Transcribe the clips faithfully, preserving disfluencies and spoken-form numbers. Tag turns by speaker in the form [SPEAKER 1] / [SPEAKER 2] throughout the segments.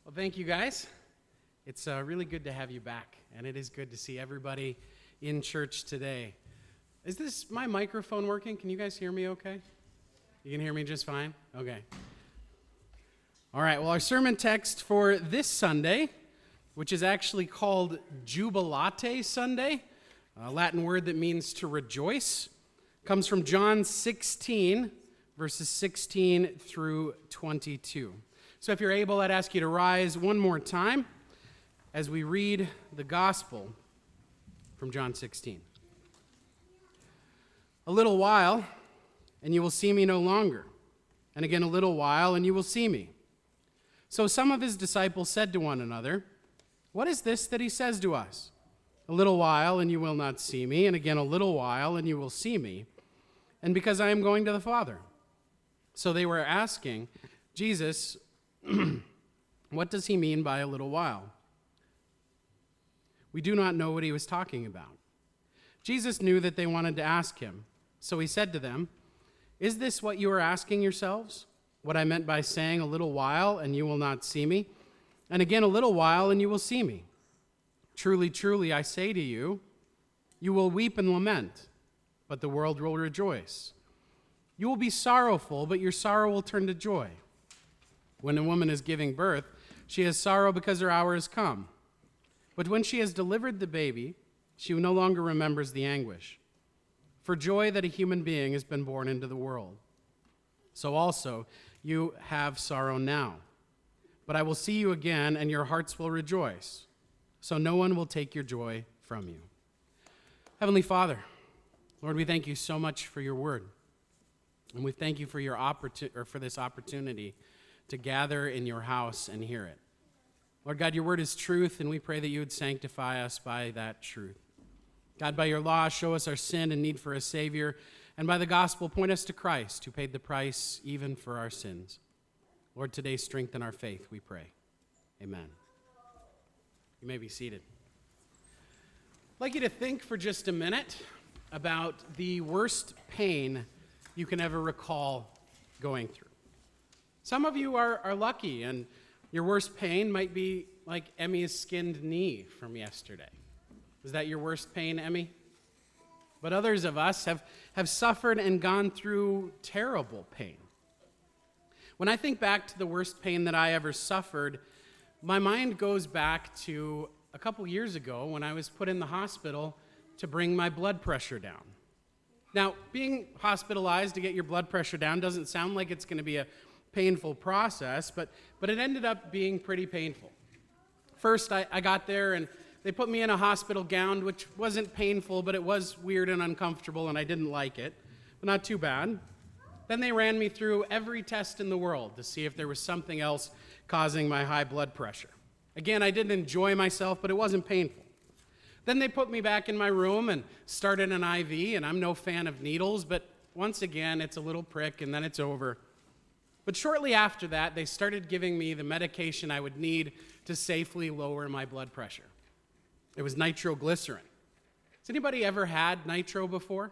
[SPEAKER 1] Well, thank you guys. It's uh, really good to have you back, and it is good to see everybody in church today. Is this my microphone working? Can you guys hear me okay? You can hear me just fine? Okay. All right, well, our sermon text for this Sunday, which is actually called Jubilate Sunday, a Latin word that means to rejoice, comes from John sixteen, verses sixteen through twenty-two. So if you're able, I'd ask you to rise one more time as we read the gospel from John sixteen. A little while, and you will see me no longer. And again, a little while, and you will see me. So some of his disciples said to one another, "What is this that he says to us? A little while, and you will not see me. And again, a little while, and you will see me. And because I am going to the Father." So they were asking Jesus, what does he mean by a little while? We do not know what he was talking about. Jesus knew that they wanted to ask him. So he said to them, "Is this what you are asking yourselves? What I meant by saying a little while and you will not see me? And again a little while and you will see me. Truly, truly, I say to you, you will weep and lament, but the world will rejoice. You will be sorrowful, but your sorrow will turn to joy. When a woman is giving birth, she has sorrow because her hour has come. But when she has delivered the baby, she no longer remembers the anguish, for joy that a human being has been born into the world. So also you have sorrow now. But I will see you again, and your hearts will rejoice. So no one will take your joy from you." Heavenly Father, Lord, we thank you so much for your word. And we thank you for your opportu- or for this opportunity to gather in your house and hear it. Lord God, your word is truth, and we pray that you would sanctify us by that truth. God, by your law, show us our sin and need for a Savior, and by the gospel, point us to Christ, who paid the price even for our sins. Lord, today strengthen our faith, we pray. Amen. You may be seated. I'd like you to think for just a minute about the worst pain you can ever recall going through. Some of you are, are lucky, and your worst pain might be like Emmy's skinned knee from yesterday. Was that your worst pain, Emmy? But others of us have, have suffered and gone through terrible pain. When I think back to the worst pain that I ever suffered, my mind goes back to a couple years ago when I was put in the hospital to bring my blood pressure down. Now, being hospitalized to get your blood pressure down doesn't sound like it's going to be a painful process, but, but it ended up being pretty painful. First, I, I got there, and they put me in a hospital gown, which wasn't painful, but it was weird and uncomfortable, and I didn't like it, but not too bad. Then they ran me through every test in the world to see if there was something else causing my high blood pressure. Again, I didn't enjoy myself, but it wasn't painful. Then they put me back in my room and started an I V, and I'm no fan of needles, but once again, it's a little prick, and then it's over. But shortly after that, they started giving me the medication I would need to safely lower my blood pressure. It was nitroglycerin. Has anybody ever had nitro before?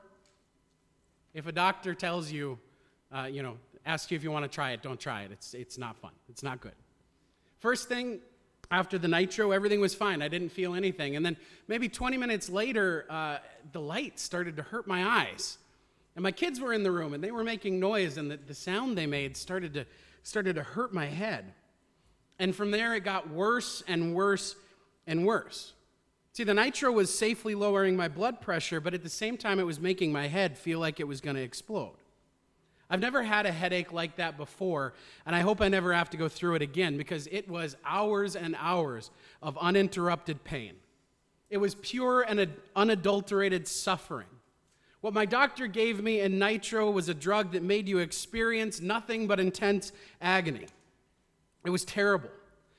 [SPEAKER 1] If a doctor tells you, uh, you know, asks you if you want to try it, don't try it. It's, it's not fun. It's not good. First thing, after the nitro, everything was fine. I didn't feel anything. And then maybe twenty minutes later, uh, the light started to hurt my eyes. And my kids were in the room, and they were making noise, and the, the sound they made started to, started to hurt my head. And from there, it got worse and worse and worse. See, the nitro was safely lowering my blood pressure, but at the same time, it was making my head feel like it was going to explode. I've never had a headache like that before, and I hope I never have to go through it again, because it was hours and hours of uninterrupted pain. It was pure and unadulterated suffering. What my doctor gave me in nitro was a drug that made you experience nothing but intense agony. It was terrible.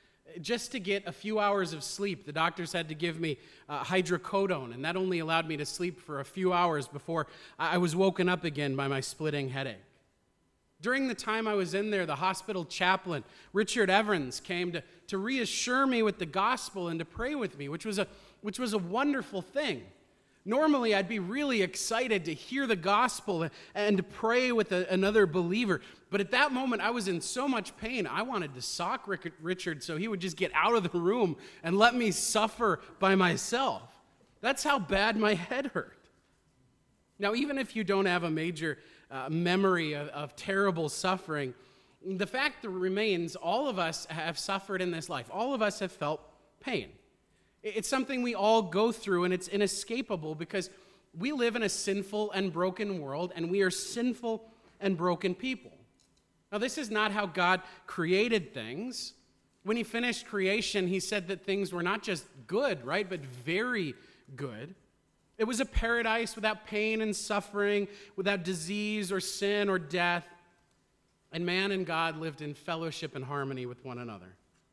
[SPEAKER 1] Just to get a few hours of sleep, the doctors had to give me uh, hydrocodone, and that only allowed me to sleep for a few hours before I was woken up again by my splitting headache. During the time I was in there, the hospital chaplain, Richard Evans, came to, to reassure me with the gospel and to pray with me, which was a, which was a wonderful thing. Normally, I'd be really excited to hear the gospel and to pray with a, another believer. But at that moment, I was in so much pain, I wanted to sock Rick, Richard so he would just get out of the room and let me suffer by myself. That's how bad my head hurt. Now, even if you don't have a major uh, memory of, of terrible suffering, the fact remains all of us have suffered in this life. All of us have felt pain. It's something we all go through, and it's inescapable because we live in a sinful and broken world, and we are sinful and broken people. Now, this is not how God created things. When he finished creation, he said that things were not just good, right, but very good. It was a paradise without pain and suffering, without disease or sin or death, and man and God lived in fellowship and harmony with one another.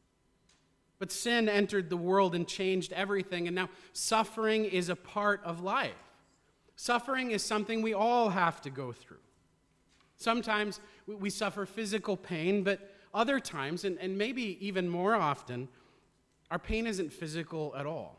[SPEAKER 1] But sin entered the world and changed everything, and now suffering is a part of life. Suffering is something we all have to go through. Sometimes we suffer physical pain, but other times, and, and maybe even more often, our pain isn't physical at all.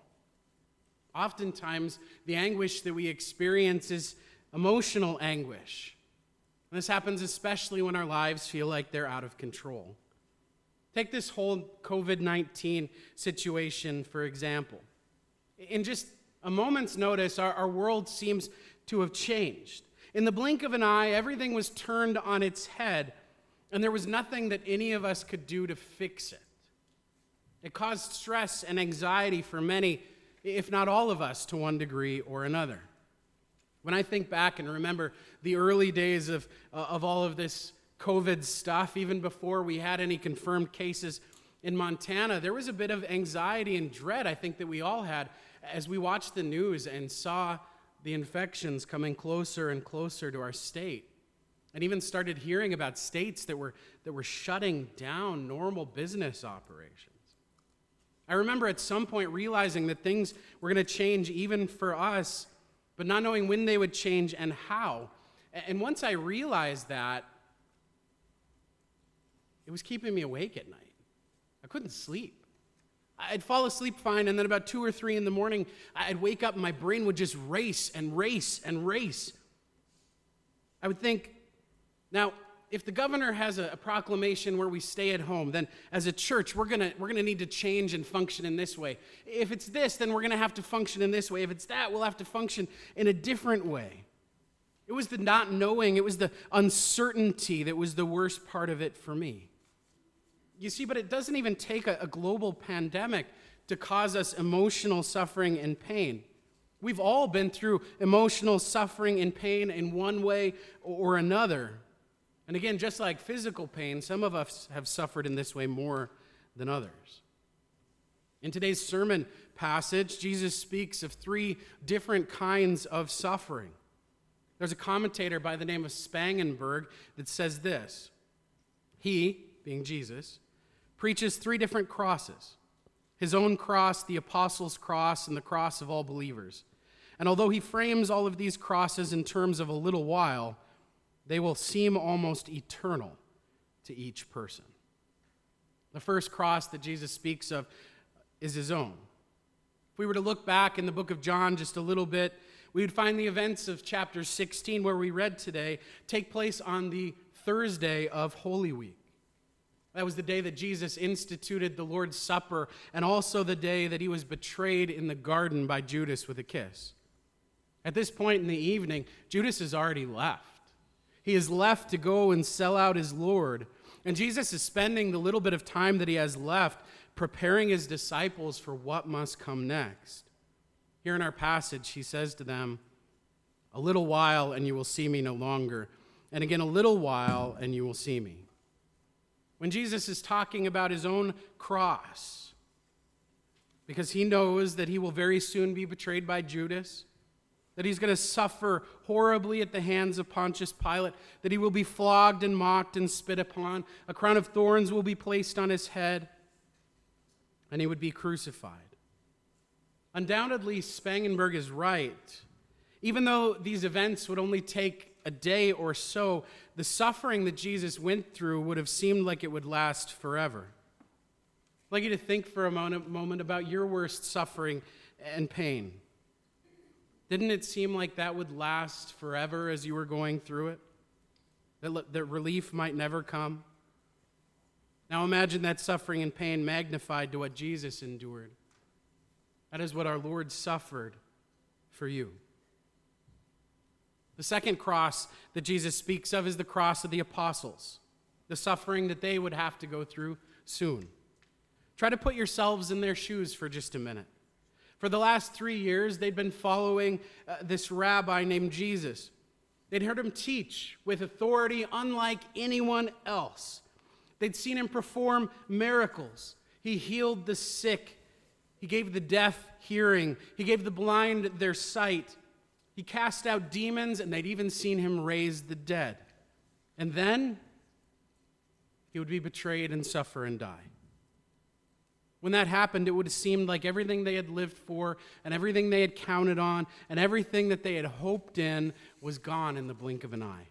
[SPEAKER 1] Oftentimes, the anguish that we experience is emotional anguish. And this happens especially when our lives feel like they're out of control. Take this whole covid nineteen situation, for example. In just a moment's notice, our, our world seems to have changed. In the blink of an eye, everything was turned on its head, and there was nothing that any of us could do to fix it. It caused stress and anxiety for many, if not all of us, to one degree or another. When I think back and remember the early days of, uh, of all of this COVID stuff, even before we had any confirmed cases in Montana, there was a bit of anxiety and dread I think that we all had as we watched the news and saw the infections coming closer and closer to our state, and even started hearing about states that were that were shutting down normal business operations. I remember at some point realizing that things were going to change even for us, but not knowing when they would change and how. And once I realized that, it was keeping me awake at night. I couldn't sleep. I'd fall asleep fine, and then about two or three in the morning, I'd wake up and my brain would just race and race and race. I would think, now, if the governor has a, a proclamation where we stay at home, then as a church, we're gonna we're gonna need to change and function in this way. If it's this, then we're gonna have to function in this way. If it's that, we'll have to function in a different way. It was the not knowing, it was the uncertainty that was the worst part of it for me. You see, but it doesn't even take a, a global pandemic to cause us emotional suffering and pain. We've all been through emotional suffering and pain in one way or another. And again, just like physical pain, some of us have suffered in this way more than others. In today's sermon passage, Jesus speaks of three different kinds of suffering. There's a commentator by the name of Spangenberg that says this: he, being Jesus, preaches three different crosses: his own cross, the apostles' cross, and the cross of all believers. And although he frames all of these crosses in terms of a little while, they will seem almost eternal to each person. The first cross that Jesus speaks of is his own. If we were to look back in the book of John just a little bit, we would find the events of chapter sixteen, where we read today, take place on the Thursday of Holy Week. That was the day that Jesus instituted the Lord's Supper, and also the day that he was betrayed in the garden by Judas with a kiss. At this point in the evening, Judas has already left. He is left to go and sell out his Lord. And Jesus is spending the little bit of time that he has left preparing his disciples for what must come next. Here in our passage, he says to them, "A little while and you will see me no longer. And again, a little while and you will see me." When Jesus is talking about his own cross, because he knows that he will very soon be betrayed by Judas, that he's going to suffer horribly at the hands of Pontius Pilate, that he will be flogged and mocked and spit upon, a crown of thorns will be placed on his head, and he would be crucified. Undoubtedly, Spangenberg is right. Even though these events would only take a day or so, the suffering that Jesus went through would have seemed like it would last forever. I'd like you to think for a moment about your worst suffering and pain. Didn't it seem like that would last forever as you were going through it? That, that relief might never come? Now imagine that suffering and pain magnified to what Jesus endured. That is what our Lord suffered for you. The second cross that Jesus speaks of is the cross of the apostles, the suffering that they would have to go through soon. Try to put yourselves in their shoes for just a minute. For the last three years, they'd been following uh, this rabbi named Jesus. They'd heard him teach with authority unlike anyone else. They'd seen him perform miracles. He healed the sick. He gave the deaf hearing. He gave the blind their sight. He cast out demons, and they'd even seen him raise the dead. And then he would be betrayed and suffer and die. When that happened, it would have seemed like everything they had lived for and everything they had counted on and everything that they had hoped in was gone in the blink of an eye.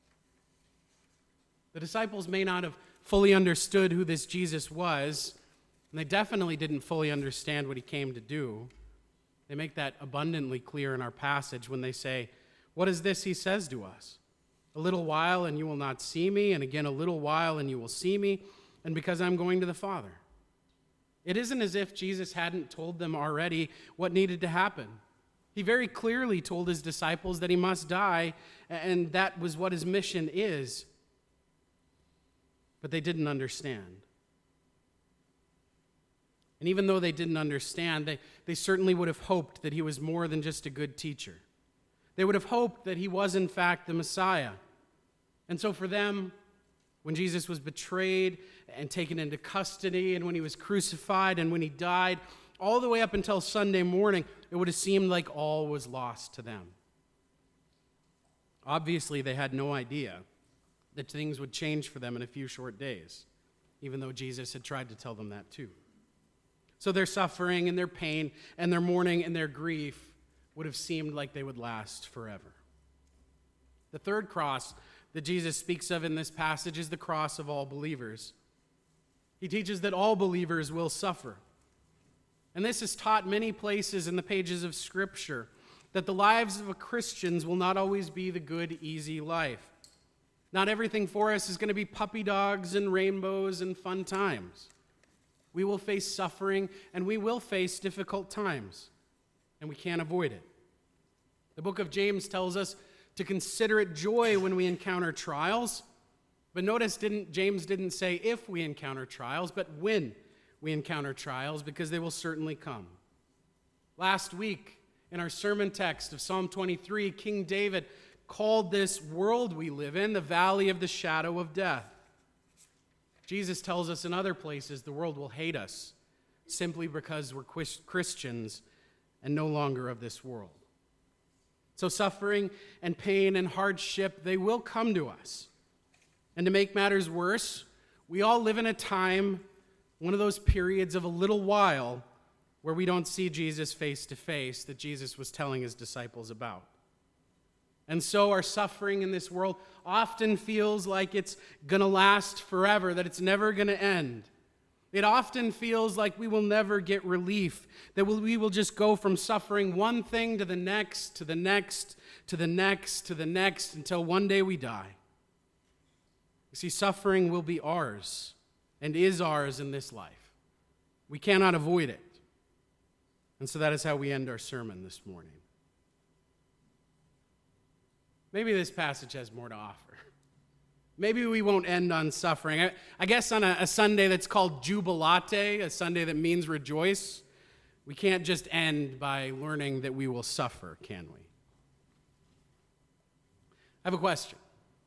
[SPEAKER 1] The disciples may not have fully understood who this Jesus was, and they definitely didn't fully understand what he came to do. They make that abundantly clear in our passage when they say, "What is this he says to us? A little while and you will not see me, and again a little while and you will see me, and because I'm going to the Father." It isn't as if Jesus hadn't told them already what needed to happen. He very clearly told his disciples that he must die, and that was what his mission is. But they didn't understand. And even though they didn't understand, they, they certainly would have hoped that he was more than just a good teacher. They would have hoped that he was, in fact, the Messiah. And so for them, when Jesus was betrayed and taken into custody, and when he was crucified, and when he died, all the way up until Sunday morning, it would have seemed like all was lost to them. Obviously, they had no idea that things would change for them in a few short days, even though Jesus had tried to tell them that too. So their suffering and their pain and their mourning and their grief would have seemed like they would last forever. The third cross that Jesus speaks of in this passage is the cross of all believers. He teaches that all believers will suffer. And this is taught many places in the pages of Scripture, that the lives of Christians will not always be the good, easy life. Not everything for us is going to be puppy dogs and rainbows and fun times. We will face suffering, and we will face difficult times, and we can't avoid it. The book of James tells us to consider it joy when we encounter trials. But notice didn't, James didn't say if we encounter trials, but when we encounter trials, because they will certainly come. Last week, in our sermon text of Psalm twenty-three, King David called this world we live in the valley of the shadow of death. Jesus tells us in other places the world will hate us simply because we're Christians and no longer of this world. So suffering and pain and hardship, they will come to us. And to make matters worse, we all live in a time, one of those periods of a little while, where we don't see Jesus face to face that Jesus was telling his disciples about. And so our suffering in this world often feels like it's going to last forever, that it's never going to end. It often feels like we will never get relief, that we will just go from suffering one thing to the next, to the next, to the next, to the next, until one day we die. You see, suffering will be ours and is ours in this life. We cannot avoid it. And so that is how we end our sermon this morning. Maybe this passage has more to offer. Maybe we won't end on suffering. I, I guess on a, a Sunday that's called Jubilate, a Sunday that means rejoice, we can't just end by learning that we will suffer, can we? I have a question.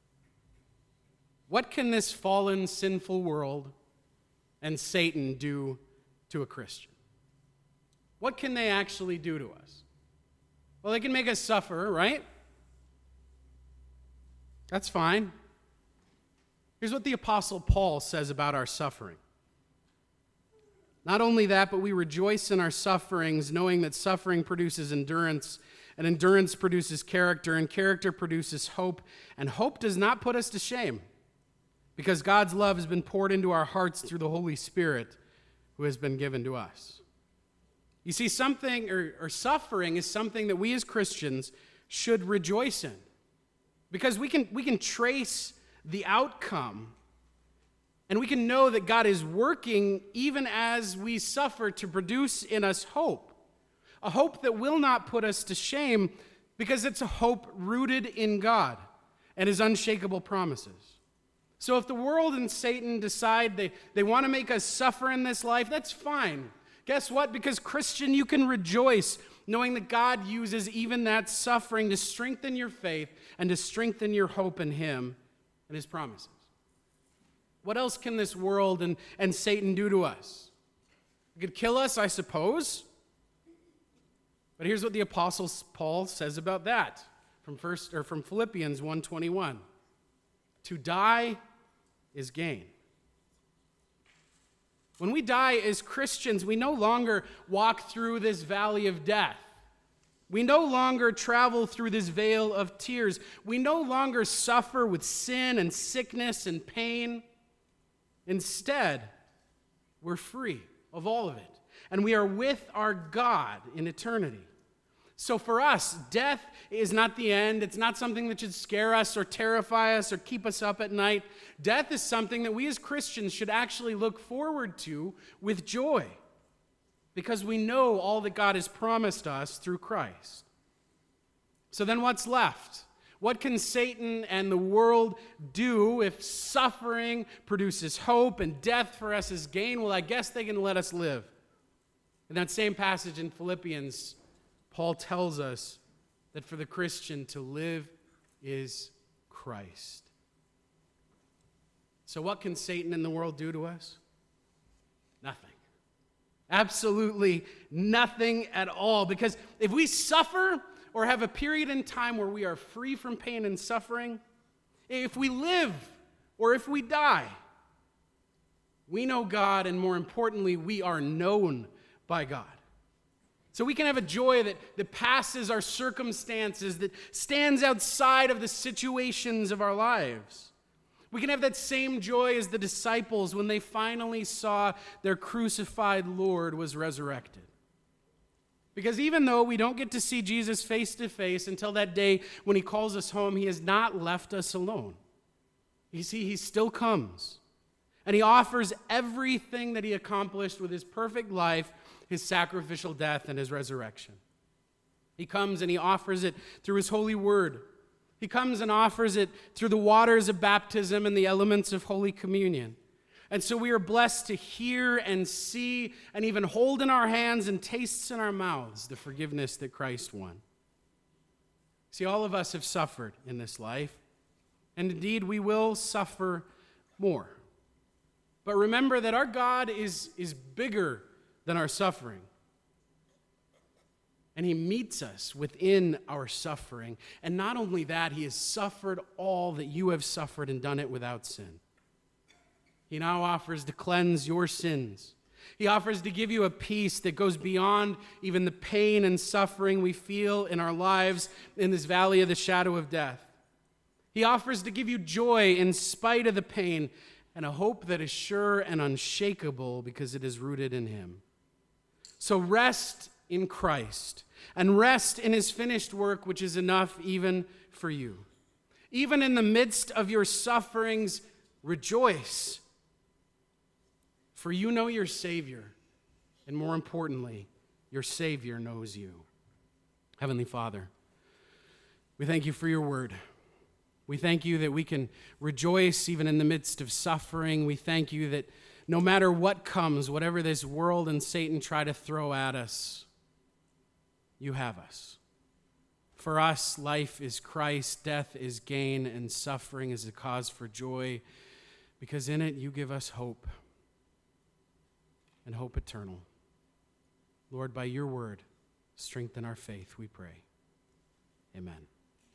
[SPEAKER 1] What can this fallen, sinful world and Satan do to a Christian? What can they actually do to us? Well, they can make us suffer, right? That's fine. Here's what the Apostle Paul says about our suffering. Not only that, but we rejoice in our sufferings, knowing that suffering produces endurance, and endurance produces character, and character produces hope, and hope does not put us to shame, because God's love has been poured into our hearts through the Holy Spirit who has been given to us. You see, something, or, or suffering is something that we as Christians should rejoice in. Because we can, we can trace the outcome, and we can know that God is working even as we suffer to produce in us hope. A hope that will not put us to shame, because it's a hope rooted in God and His unshakable promises. So if the world and Satan decide they, they want to make us suffer in this life, that's fine. Guess what? Because Christian, you can rejoice knowing that God uses even that suffering to strengthen your faith and to strengthen your hope in Him and His promises. What else can this world and, and Satan do to us? It could kill us, I suppose. But here's what the Apostle Paul says about that from first or from Philippians one twenty-one. To die is gain. When we die as Christians, we no longer walk through this valley of death. We no longer travel through this vale of tears. We no longer suffer with sin and sickness and pain. Instead, we're free of all of it, and we are with our God in eternity. So for us, death is not the end. It's not something that should scare us or terrify us or keep us up at night. Death is something that we as Christians should actually look forward to with joy, because we know all that God has promised us through Christ. So then what's left? What can Satan and the world do if suffering produces hope and death for us is gain? Well, I guess they can let us live. In that same passage in Philippians, Paul tells us that for the Christian, to live is Christ. So what can Satan and the world do to us? Nothing. Absolutely nothing at all. Because if we suffer or have a period in time where we are free from pain and suffering, if we live or if we die, we know God, and more importantly, we are known by God. So we can have a joy that, that passes our circumstances, that stands outside of the situations of our lives. We can have that same joy as the disciples when they finally saw their crucified Lord was resurrected. Because even though we don't get to see Jesus face to face until that day when He calls us home, He has not left us alone. You see, He still comes. And He offers everything that He accomplished with His perfect life, His sacrificial death, and His resurrection. He comes and He offers it through His holy word. He comes and offers it through the waters of baptism and the elements of Holy Communion. And so we are blessed to hear and see and even hold in our hands and taste in our mouths the forgiveness that Christ won. See, all of us have suffered in this life, and indeed we will suffer more. But remember that our God is, is bigger than our suffering. And He meets us within our suffering. And not only that, He has suffered all that you have suffered and done it without sin. He now offers to cleanse your sins. He offers to give you a peace that goes beyond even the pain and suffering we feel in our lives in this valley of the shadow of death. He offers to give you joy in spite of the pain, and a hope that is sure and unshakable because it is rooted in Him. So rest in Christ, and rest in His finished work, which is enough even for you. Even in the midst of your sufferings, rejoice, for you know your Savior, and more importantly, your Savior knows you. Heavenly Father, we thank You for Your word. We thank You that we can rejoice even in the midst of suffering. We thank You that no matter what comes, whatever this world and Satan try to throw at us, You have us. For us, life is Christ, death is gain, and suffering is a cause for joy, because in it You give us hope, and hope eternal. Lord, by Your word, strengthen our faith, we pray. Amen.